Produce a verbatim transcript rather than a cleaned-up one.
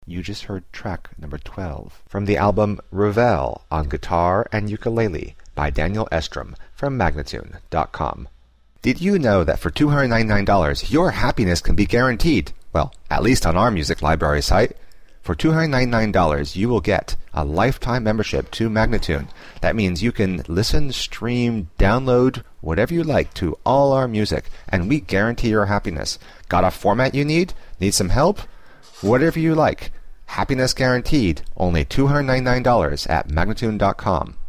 You just heard track number twelve from the album Revel on Guitar and Ukulele by Daniel Estrom from Magnatune dot com. Did you know that for two hundred ninety-nine dollars your happiness can be guaranteed? Well, at least on our music library site. For two hundred ninety-nine dollars you will get a lifetime membership to Magnatune. That means you can listen, stream, download, whatever you like to all our music, and we guarantee your happiness. Got a format you need? Need some help? Whatever you like. Happiness guaranteed. Only two hundred ninety-nine dollars at Magnatune dot com.